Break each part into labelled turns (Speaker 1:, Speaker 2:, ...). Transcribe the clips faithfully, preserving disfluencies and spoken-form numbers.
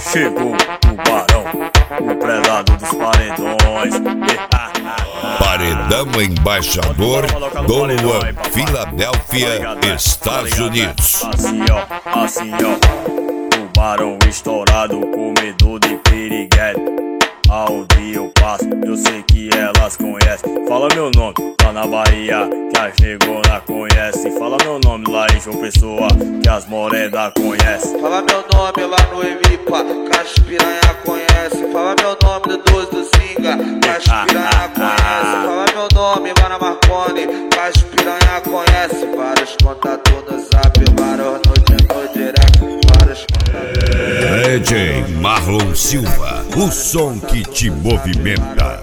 Speaker 1: Chegou o barão, o predador dos paredões.
Speaker 2: Paredão embaixador do Luan, Filadélfia, Estados Unidos.
Speaker 1: Assim ó, assim ó, o barão estourado, comedor de piriguete. Aonde eu passo, eu sei que elas conhecem. Fala meu nome lá na Bahia, que as negona conhecem. Fala meu nome lá em João Pessoa, que as morena conhecem.
Speaker 3: Fala meu nome lá no Evipa, que as piranha conhece. Fala meu nome do doze do Singa, que as piranha conhece. Fala meu nome lá na Marconi, que as piranha conhece. Vários contatos no zap, vários no, no direct, vários contatos.
Speaker 2: D J Marlon Silva, o som que te movimenta.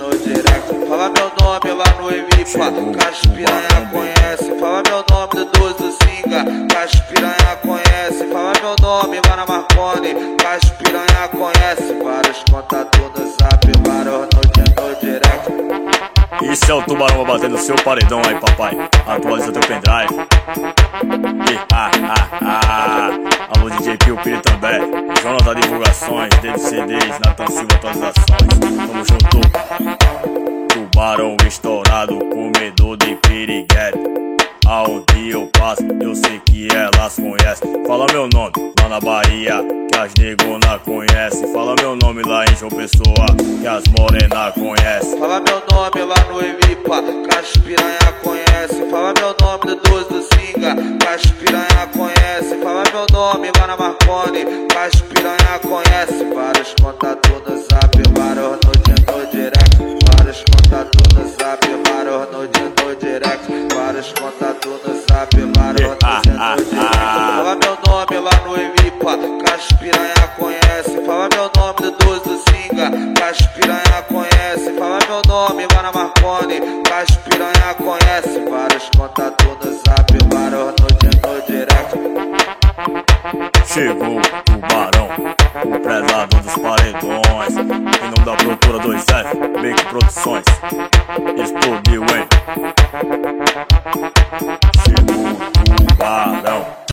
Speaker 3: Fala meu nome lá no Evipa, que as piranha conhece. Fala meu nome do doze do Singa, que as piranha conhece. Fala meu nome lá na Marconi, que as piranha conhece. Vários contatos no zap, vários no, no direct.
Speaker 1: Isso é o tubarão batendo seu paredão aí, papai. Atualiza teu pendrive. E, ah, ah, ah. Alô D J Pio Pio também. Jonathan Divulgações, David C Ds, Nathan Silva Atualizações. Tamo junto. Tubarão estourado, comedor de piriguete. Aonde eu passo, eu sei que elas conhecem. Fala meu nome lá na Bahia, que as negona conhecem. Fala meu nome lá em João Pessoa, que as morena conhecem.
Speaker 3: Fala meu nome lá no Evipa, que as piranha conhece. Fala meu nome do doze do Singa, que as piranha conhece. Fala meu nome lá na Marconi, que as piranha conhece. Vários contatos no zap, vários no, no direct. Vários contatos no zap, vários no, no direct. Vários contatos no zap, vários no, no direct. Fala meu nome lá no Evipa, que as piranha conhece. Fala meu nome do doze do Singa, que as piranha conhece. Fala meu nome lá na Marconi, que as piranha conhece. Vários contatos no zap, vários no, no direct.
Speaker 1: Chegou o barão, o predador dos paredões. Em nome da produtora dois F, Make Produções. Explodiu, hein?